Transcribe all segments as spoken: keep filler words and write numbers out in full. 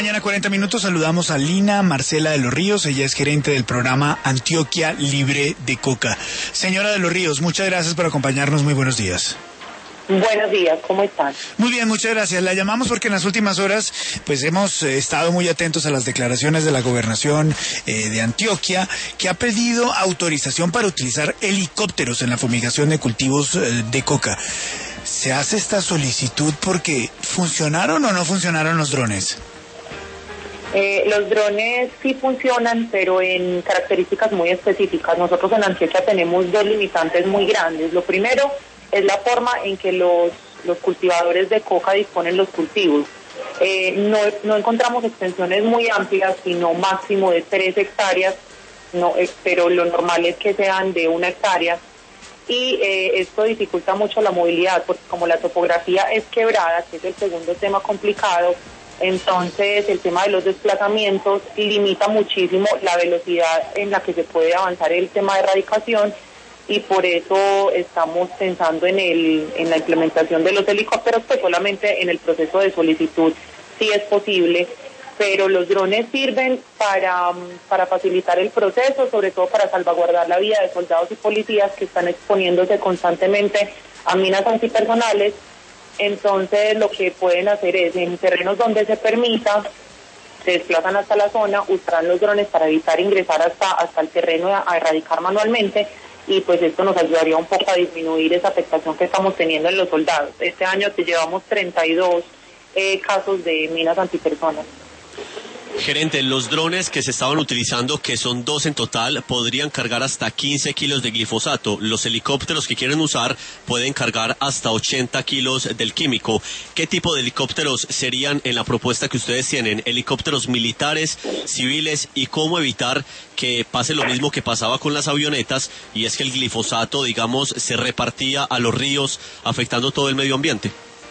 mañana, cuarenta minutos. Saludamos a Lina Marcela de los Ríos. Ella es gerente del programa Antioquia Libre de Coca. Señora de los Ríos, muchas gracias por acompañarnos. Muy buenos días. Buenos días, ¿cómo están? Muy bien, muchas gracias. La llamamos porque en las últimas horas pues hemos eh, estado muy atentos a las declaraciones de la gobernación eh, de Antioquia, que ha pedido autorización para utilizar helicópteros en la fumigación de cultivos eh, de coca. ¿Se hace esta solicitud porque funcionaron o no funcionaron los drones? Eh, los drones sí funcionan, pero en características muy específicas. Nosotros en Antioquia tenemos dos limitantes muy grandes. Lo primero es la forma en que los, los cultivadores de coca disponen los cultivos. Eh, no, no encontramos extensiones muy amplias, sino máximo de tres hectáreas, no, eh, pero lo normal es que sean de una hectárea. Y eh, esto dificulta mucho la movilidad, porque como la topografía es quebrada, que es el segundo tema complicado, entonces el tema de los desplazamientos limita muchísimo la velocidad en la que se puede avanzar el tema de erradicación, y por eso estamos pensando en el en la implementación de los helicópteros, pues solamente en el proceso de solicitud sí es posible, pero los drones sirven para, para facilitar el proceso, sobre todo para salvaguardar la vida de soldados y policías que están exponiéndose constantemente a minas antipersonales. Entonces lo que pueden hacer es, en terrenos donde se permita, se desplazan hasta la zona, usarán los drones para evitar ingresar hasta, hasta el terreno a, a erradicar manualmente, y pues esto nos ayudaría un poco a disminuir esa afectación que estamos teniendo en los soldados. Este año te llevamos treinta y dos eh, casos de minas antipersonas. Gerente, los drones que se estaban utilizando, que son dos en total, podrían cargar hasta quince kilos de glifosato. Los helicópteros que quieren usar pueden cargar hasta ochenta kilos del químico. ¿Qué tipo de helicópteros serían en la propuesta que ustedes tienen? ¿Helicópteros militares, civiles? ¿Y cómo evitar que pase lo mismo que pasaba con las avionetas, y es que el glifosato, digamos, se repartía a los ríos, afectando todo el medio ambiente?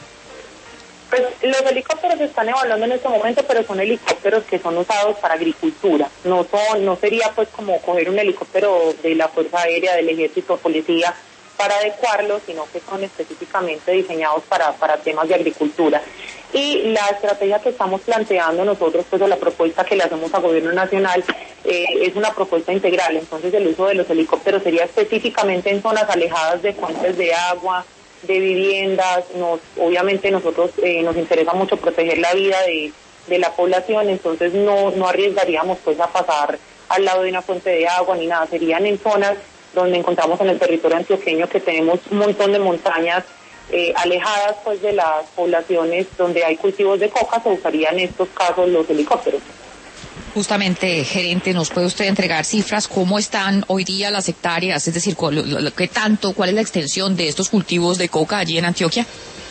Pues los helicópteros se están evaluando en este momento, pero son helicópteros que son usados para agricultura. No son, no sería pues como coger un helicóptero de la Fuerza Aérea, del Ejército, Policía, para adecuarlo, sino que son específicamente diseñados para, para temas de agricultura. Y la estrategia que estamos planteando nosotros, pues, o la propuesta que le hacemos al Gobierno Nacional, eh, es una propuesta integral. Entonces el uso de los helicópteros sería específicamente en zonas alejadas de fuentes de agua, de viviendas. Nos, obviamente nosotros eh, nos interesa mucho proteger la vida de, de la población, entonces no, no arriesgaríamos pues a pasar al lado de una fuente de agua ni nada. Serían en zonas donde encontramos en el territorio antioqueño que tenemos un montón de montañas eh, alejadas pues de las poblaciones donde hay cultivos de coca. Se usarían en estos casos los helicópteros. Justamente, gerente, ¿nos puede usted entregar cifras? ¿Cómo están hoy día las hectáreas? Es decir, ¿qué tanto, cuál es la extensión de estos cultivos de coca allí en Antioquia?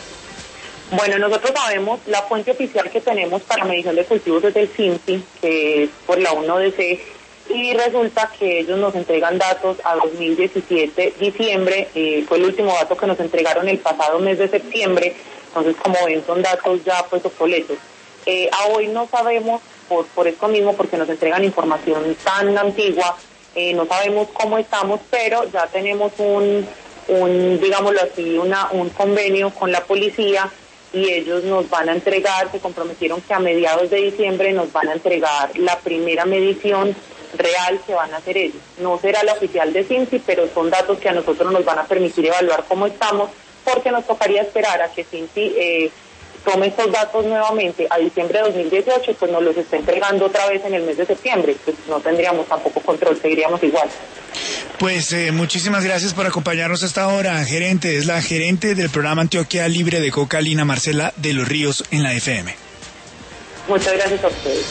Bueno, nosotros sabemos, la fuente oficial que tenemos para medición de cultivos es el CINPI, que es por la uno D C, y resulta que ellos nos entregan datos a dos mil diecisiete, diciembre, eh, fue el último dato que nos entregaron el pasado mes de septiembre. Entonces, como ven, son datos ya pues obsoletos. Eh, a hoy no sabemos, por, por esto mismo, porque nos entregan información tan antigua, eh, no sabemos cómo estamos, pero ya tenemos un, un digámoslo así, una, un convenio con la policía, y ellos nos van a entregar, se comprometieron que a mediados de diciembre nos van a entregar la primera medición real que van a hacer ellos. No será la oficial de CINPI, pero son datos que a nosotros nos van a permitir evaluar cómo estamos, porque nos tocaría esperar a que CINPI eh, tome estos datos nuevamente a diciembre de dos mil dieciocho, pues nos los está entregando otra vez en el mes de septiembre. Pues no tendríamos tampoco control, seguiríamos igual. Pues eh, muchísimas gracias por acompañarnos hasta ahora, gerente. Es la gerente del programa Antioquia Libre de Coca, Lina Marcela de los Ríos, en la F M. Muchas gracias a ustedes.